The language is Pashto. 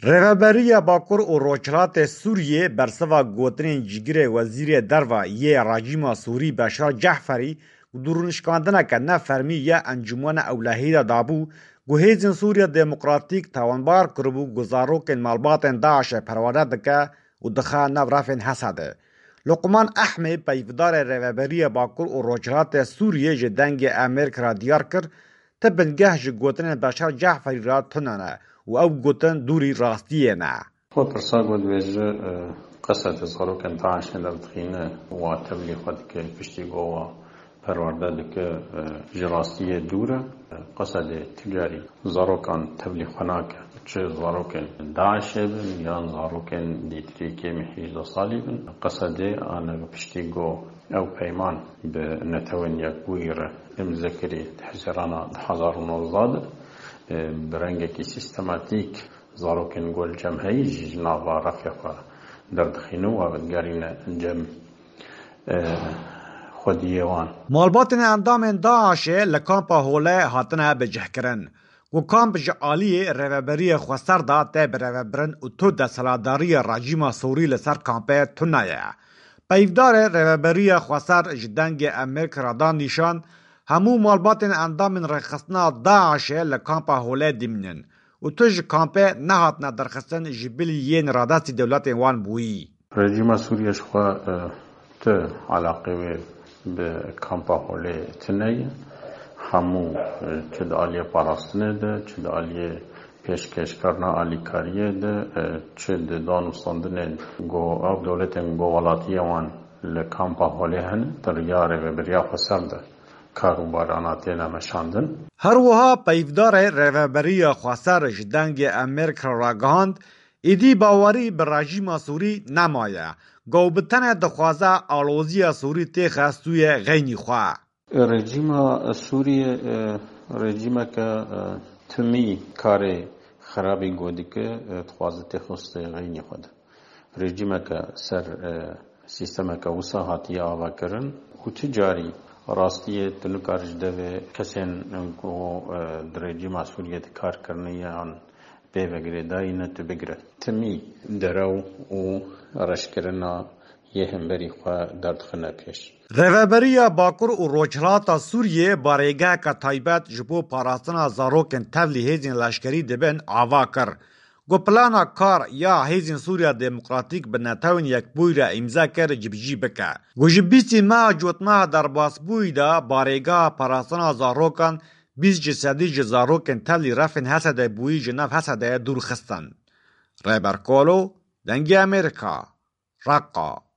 Rêveberiya Bakur û Rojhilatê Sûriyê berseva gotinên cîgirê Wezîrê Derve yê rejîma Sûrî Beşar Ceferî û dûrnişkandineke nefermî ya Encûmena Ewlehî de dabû ku Hêzên Sûriya Demokratîk tawanbar kiribû ku zarokên malbatên Daişê perwerde dike û dixe nav revên Hesedê. Luqman Ehmê peyvdarê Rêveberiya Bakur û Rojhilatê Sûriyê ji dengê Amêrika re diyar kir te bingeh ji gotinên Beşar Ceferî re tune ne û ew gotin dûrî rastiyê ne. خو پرسا گود ویژه قصد زاروکن داعشن در دخینه و تبلیغ که پشتی گوا پرورده دکه جراستی دوره قصد تجاری زاروکان تبلیغ خناکه چه زاروکن داعشه بن یا زاروکن دیتری که محیز سالی بن قصد آن پشتی گو او پیمان به نتوان یک بویره امذکری تحزرانا 2019 برنگه که سیستماتیک زاروکن گل جمعی جنابا رفیقا در دخینو و بدگارین جمع خودیوان مالباتن اندامên Daişê li kampa Holê hatine bicihkirin. Ku kamp ji aliyê Rêveberiya Xweser da tê bi rêvebirin û tu desthilatdariya rejîma Sûrî li ser kampê tune ye. Peyvdarê Rêveberiya Xweser ji dengê Amêrika re da nîşan hemû malbatên endamên rêxistina Daişê li kampa Holê dimînin û tu ji kampê nehatine derxistin ji bilî yên radestî dewletên wan bûyî. رژیم سوریه شخوا ته علاقه به کامپا هولی تنهی همو چه دالیه پاراستنه ده چه دالیه پیشکش کرنا آلیکاریه ده چه دانستاندن گو او دولتن گو ولاتیه وان لکامپا هولی هن در یاره و بریا خسر ده کاروباراناتی نمشاندن. هر وها پeyvdarê Rêveberiya Xweser ji dengê Amêrika ragihand êdî bawerî bi rejîma Sûrî nemaye. Gow bi tenê dixwaze aloziya Sûrî tê xestûye xeynî xwe. رژیم سوریه رژیم که تمی کاری خرابی گودی که تخوازه تخصص غینی خود رژیم که سر سیستم که وسا هاتی آوا کرن و تجاری راستیه تنو کارج دوه کسین کو رژیم سوریه کار کرنی آن به وگره دایی نتو بگره تمی درو و رشکرنا یه همبری خواه دردخنه پیش. Rêveberiya Bakur û Rojhilata Sûriyê barêgeheka taybet ji bo parastina zarokên tevlî hêzên leşkerî dibin ava kir. Ku plana kar ya Hêzên Sûriya Demokratîk bi netewên yekbûyî re îmza kir cibijî bike. Ku ji bîstî meha cotmeha derbasbûyî de barêgeha parastina zarokan 20% ji zarokên tevlî revên Hesedê bûyî ji nav Hesedê dûr xistin. Rêberkolo, dengê Amêrika, Raqqa.